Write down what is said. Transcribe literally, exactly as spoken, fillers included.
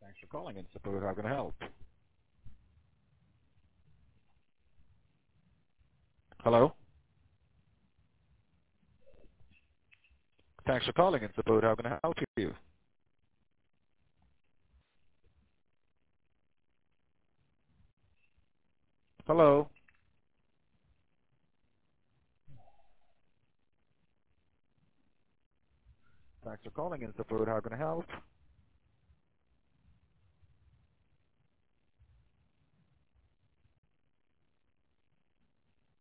Thanks for calling in support. How can I help? Hello? Thanks for calling in support. How can I help you? Hello? Thanks for calling in support. How can I help?